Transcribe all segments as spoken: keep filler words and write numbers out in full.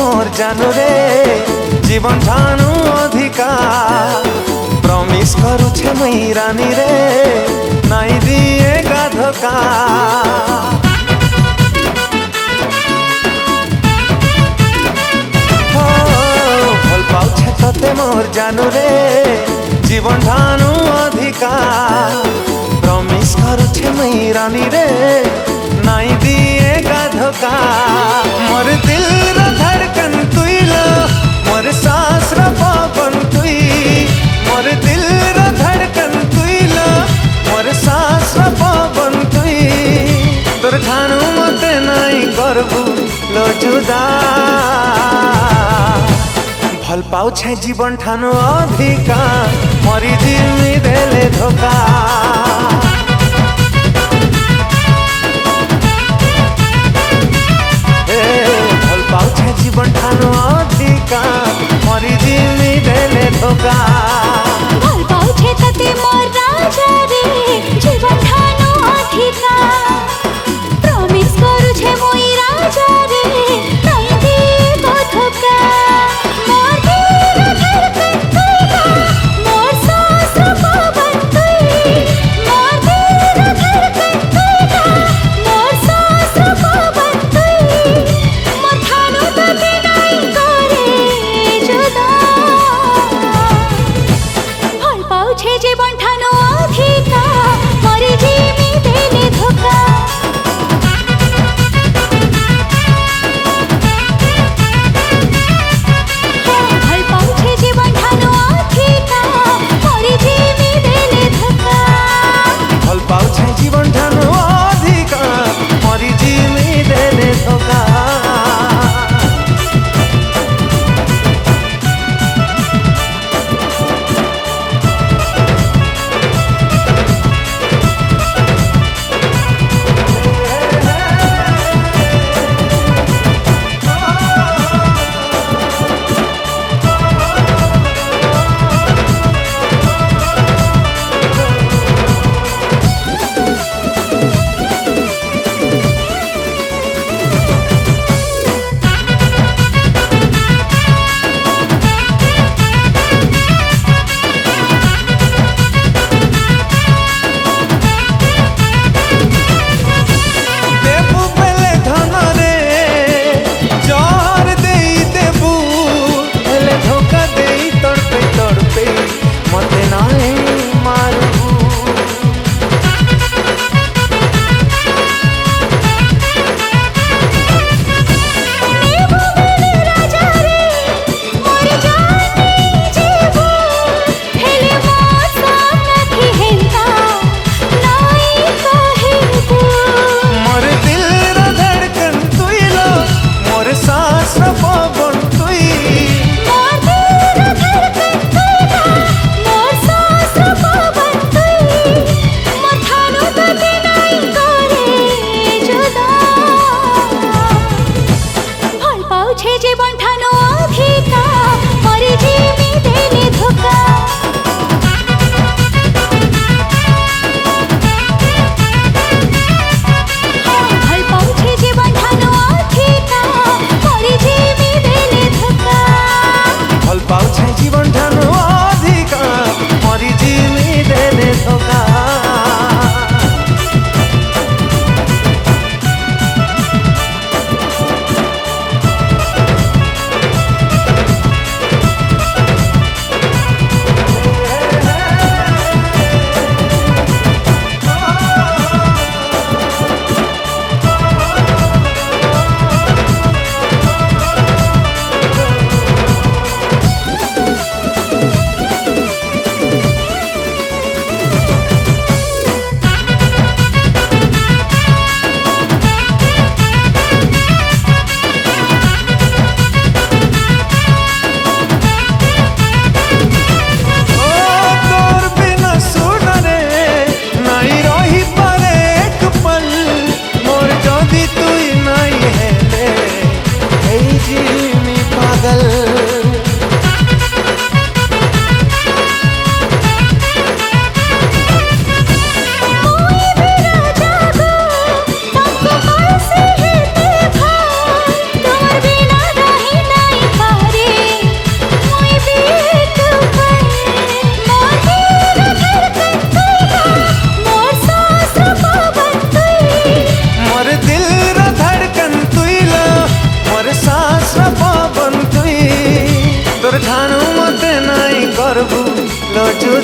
मोर जानू रे जीवन ठानु अधिका प्रमिस करुछे मुई रानी रे नाई दिए गाधका भल पाउछे तते मोर जानू रे जीवन ठानु अधिका प्रमिस करुछे मुई रानी रे नाई दिए गाधका मोर दिल रो धड़कन तुई लो मोर सांस रो पवन तुई मोर दिल रो धड़कन तुई लो मोर सांस रो पवन तुई तोर ठानु मते नाई करबू लो जुदा भल पाउछे जीवन ठानु अधिका मरी जिमी देले धोका जीवन ठानु अधिका मरी जिमी देले धोका भल पाउछे तते मोर राजा रे जीवन ठानु अधिका प्रमिस करुछे मुई राजा रे नाई दिए धोका मोर दिल धड़कन तुई ला मोर सांस रो पवन तुई मोर दिल धड़कन तुई ला मोर सांस रो पवन तुई मोर ठानु तते नाई करे जुदा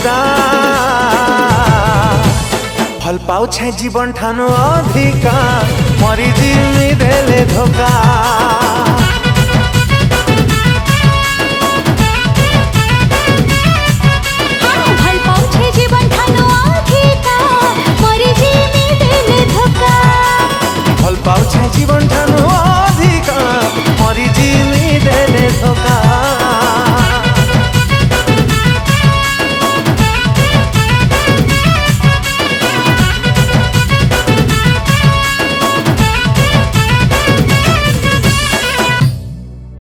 जुदा भल पाउछे जीवन ठानु अधिका मरी जिमी देले धोका।